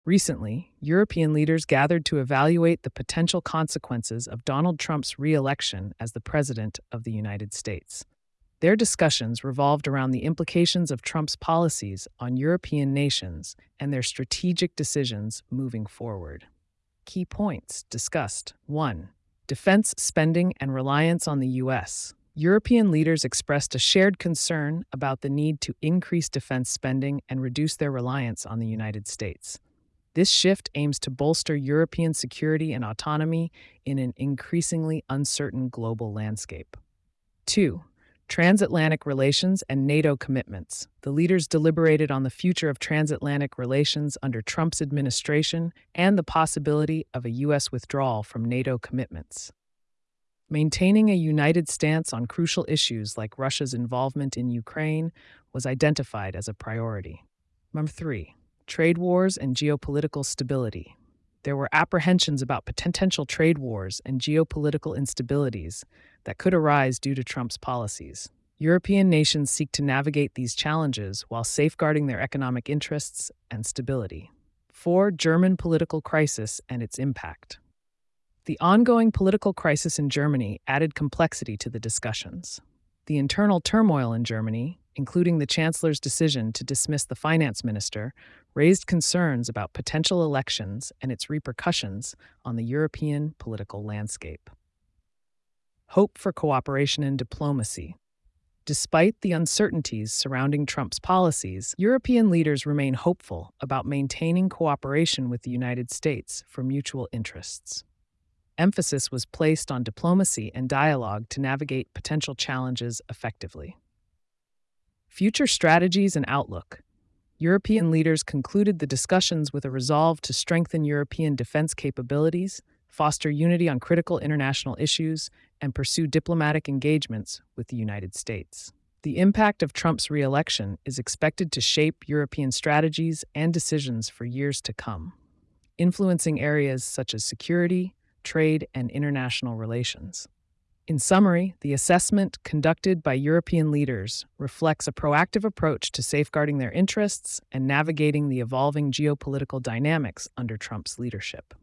Recently, European leaders gathered to evaluate the potential consequences of Donald Trump's re-election as the President of the United States. Their discussions revolved around the implications of Trump's policies on European nations and their strategic decisions moving forward. Key points discussed: 1. Defense spending and reliance on the U.S. European leaders expressed a shared concern about the need to increase defense spending and reduce their reliance on the United States. This shift aims to bolster European security and autonomy in an increasingly uncertain global landscape. 2. Transatlantic relations and NATO commitments. The leaders deliberated on the future of transatlantic relations under Trump's administration and the possibility of a U.S. withdrawal from NATO commitments. Maintaining a united stance on crucial issues like Russia's involvement in Ukraine was identified as a priority. Number 3. Trade wars and geopolitical stability. There were apprehensions about potential trade wars and geopolitical instabilities that could arise due to Trump's policies. European nations seek to navigate these challenges while safeguarding their economic interests and stability. 4. German political crisis and its impact. The ongoing political crisis in Germany added complexity to the discussions. The internal turmoil in Germany, including the Chancellor's decision to dismiss the finance minister, raised concerns about potential elections and its repercussions on the European political landscape. Hope for cooperation and diplomacy. Despite the uncertainties surrounding Trump's policies, European leaders remain hopeful about maintaining cooperation with the United States for mutual interests. Emphasis was placed on diplomacy and dialogue to navigate potential challenges effectively. Future strategies and outlook. European leaders concluded the discussions with a resolve to strengthen European defense capabilities, foster unity on critical international issues, and pursue diplomatic engagements with the United States. The impact of Trump's re-election is expected to shape European strategies and decisions for years to come, influencing areas such as security, trade, and international relations. In summary, the assessment conducted by European leaders reflects a proactive approach to safeguarding their interests and navigating the evolving geopolitical dynamics under Trump's leadership.